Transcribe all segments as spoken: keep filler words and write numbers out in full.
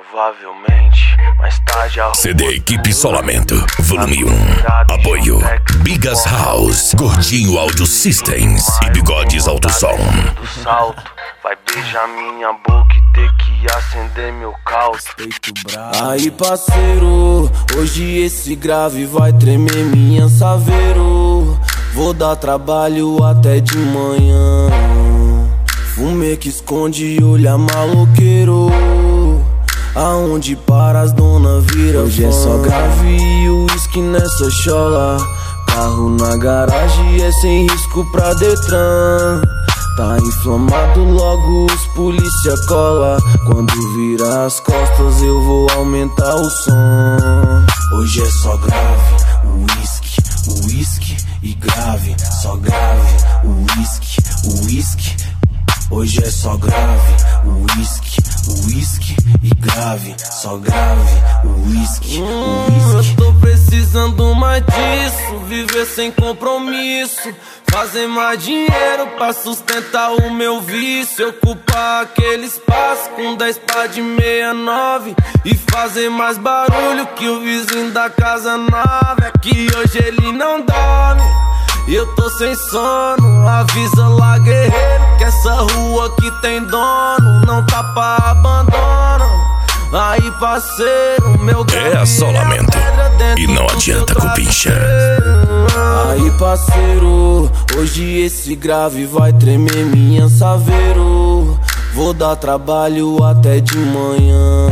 Provavelmente, mais tarde a C D Equipe Solamento, volume um. Apoio Bigas House, Gordinho Audio Systems e Bigodes Alto Som. do salto, vai beijar minha boca e ter que acender meu calço. Aí parceiro, hoje esse grave vai tremer minha saveiro. Vou dar trabalho até de manhã. Fumê que esconde olha maloqueiro. Aonde para as dona vira hoje fã. É só grave e uísque nessa chola. Carro na garagem é sem risco pra Detran. Tá inflamado, logo os polícia cola. Quando vira as costas eu vou aumentar o som. Hoje é só grave, uísque, uísque e grave. Só grave, uísque, uísque. Hoje é só grave, uísque, uísque e grave. Só grave, uísque, uísque. Eu tô precisando mais disso, viver sem compromisso. Fazer mais dinheiro pra sustentar o meu vício. Ocupar aquele espaço com dez pá de sessenta e nove e fazer mais barulho que o vizinho da casa nova. É que hoje ele não dorme e eu tô sem sono. Avisa lá, guerreiro, que essa rua aqui tem dono. Não tá pra abandono. Aí parceiro, meu é assolamento e não adianta cupincha. Aí parceiro, hoje esse grave vai tremer minha saveiro. Vou dar trabalho até de manhã.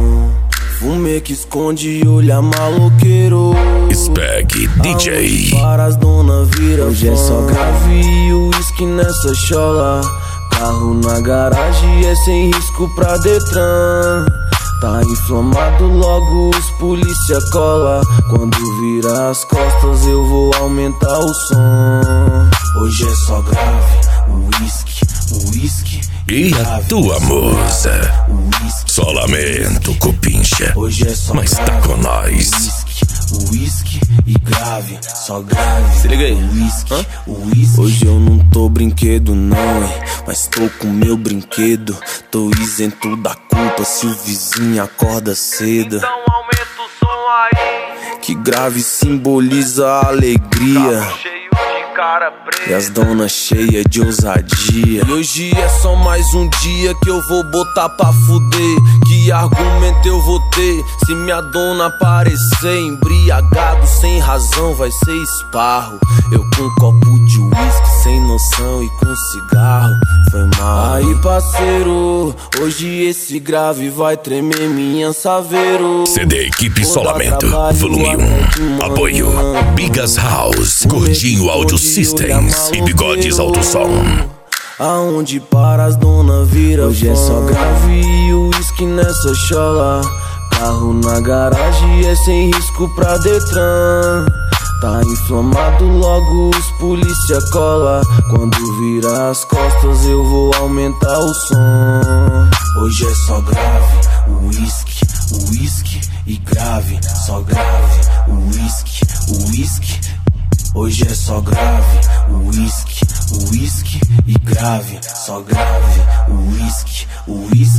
Fumê que esconde olha maloqueiro. Spag D J. Para as dona vira hoje fã. É só grave e uísque nessa chola. Carro na garagem é sem risco pra Detran. Tá inflamado, logo os polícia cola. Quando vira as costas eu vou aumentar o som. Hoje é só grave, uísque, uísque e a tua musa. Solamento, cupincha, hoje é só mas grave, tá com nós. Uísque, uísque e grave, só grave. Se liga aí. Uísque, uísque. Hoje eu não tô brinquedo não, hein, mas tô com meu brinquedo. Tô isento da culpa se o vizinho acorda cedo. Então aumenta o som aí, que grave simboliza a alegria. carro cheio de cara preta E as donas cheias de ousadia. E hoje é só mais um dia que eu vou botar pra fuder. Que argumento eu vou ter se minha dona aparecer? Embriagado sem razão vai ser esparro. Eu com um copo de uísque sem noção e com cigarro. Foi mal. Aí parceiro, hoje esse grave vai tremer minha saveiro. C D Equipe Solamento, volume um. Apoio Bigas House, Gordinho Audio Systems e Bigodes Alto Som. Aonde para as dona vira hoje fã. É só grave e uísque nessa chola. Carro na garagem é sem risco pra Detran. Tá inflamado, logo os polícia cola. Quando vira as costas eu vou aumentar o som. Hoje é só grave, uísque, uísque e grave. Só grave, uísque, uísque. Hoje é só grave, uísque, uísque e grave. Só grave, uísque, uísque.